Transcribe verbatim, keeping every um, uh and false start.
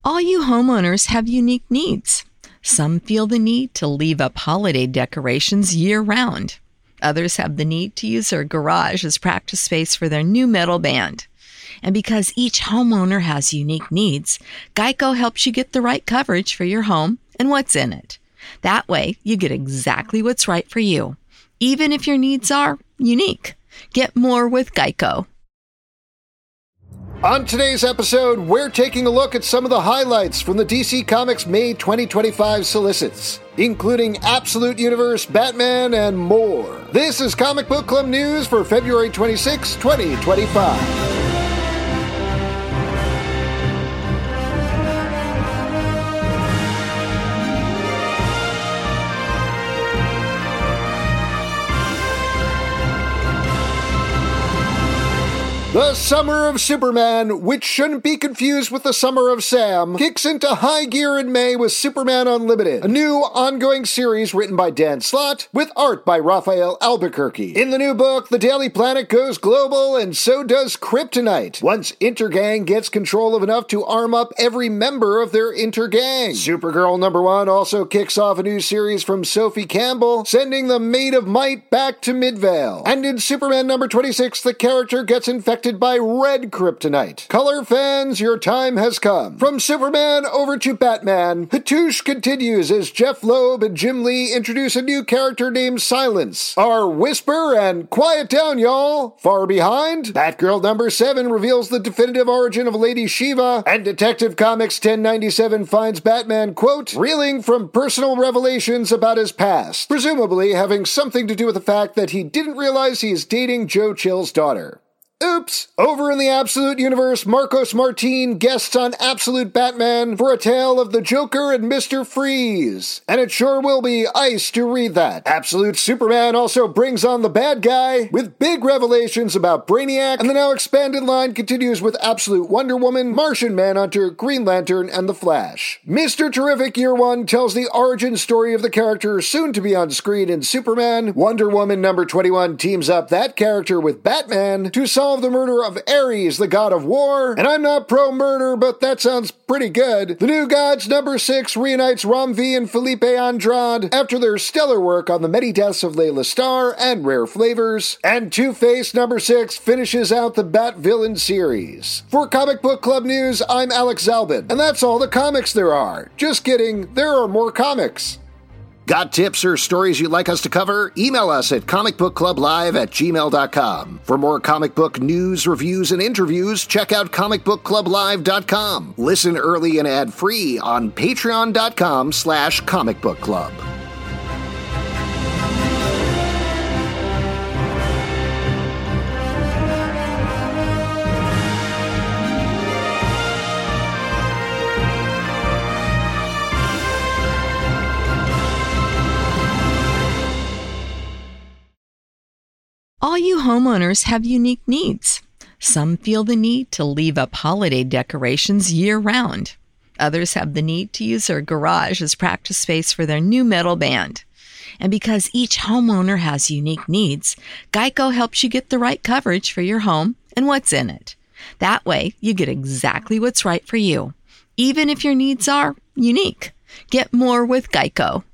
All you homeowners have unique needs. Some feel the need to leave up holiday decorations year-round. Others have the need to use their garage as practice space for their new metal band. And because each homeowner has unique needs, Geico helps you get the right coverage for your home and what's in it. That way, you get exactly what's right for you, even if your needs are unique. Get more with Geico. On today's episode, we're taking a look at some of the highlights from the D C Comics May twenty twenty-five solicits, including Absolute Universe, Batman, and more. This is Comic Book Club News for February twenty-sixth, twenty twenty-five. The Summer of Superman, which shouldn't be confused with the Summer of Sam, kicks into high gear in May with Superman Unlimited, a new ongoing series written by Dan Slott, with art by Raphael Albuquerque. In the new book, the Daily Planet goes global, and so does Kryptonite, once Intergang gets control of enough to arm up every member of their Intergang. Supergirl number one also kicks off a new series from Sophie Campbell, sending the Maid of Might back to Midvale. And in Superman number twenty-six, the character gets infected by red kryptonite. Color fans, your time has come. From Superman over to Batman, Hattush continues as Jeff Loeb and Jim Lee introduce a new character named Silence. Are Whisper and Quiet Down, y'all far behind? Batgirl number seven reveals the definitive origin of Lady Shiva, and Detective Comics ten ninety-seven finds Batman, quote, reeling from personal revelations about his past, presumably having something to do with the fact that he didn't realize he is dating Joe Chill's daughter. Oops! Over in the Absolute Universe, Marcos Martin guests on Absolute Batman for a tale of the Joker and Mister Freeze. And it sure will be ice to read that. Absolute Superman also brings on the bad guy with big revelations about Brainiac, and the now expanded line continues with Absolute Wonder Woman, Martian Manhunter, Green Lantern, and The Flash. Mister Terrific Year One tells the origin story of the character soon to be on screen in Superman. Wonder Woman number twenty-one teams up that character with Batman to solve the murder of Ares, the god of war. And I'm not pro-murder, but that sounds pretty good. The New Gods number six reunites Ram-V and Felipe Andrade after their stellar work on the many deaths of Layla Starr and Rare Flavors. And Two-Face number six finishes out the Bat Villain series. For Comic Book Club News, I'm Alex Zalbin. And that's all the comics there are. Just kidding, there are more comics. Got tips or stories you'd like us to cover? Email us at comicbookclublive at gmail dot com. For more comic book news, reviews, and interviews, check out comic book club live dot com. Listen early and ad-free on patreon dot com slash comic book club. All you homeowners have unique needs. Some feel the need to leave up holiday decorations year-round. Others have the need to use their garage as practice space for their new metal band. And because each homeowner has unique needs, Geico helps you get the right coverage for your home and what's in it. That way, you get exactly what's right for you, even if your needs are unique. Get more with Geico.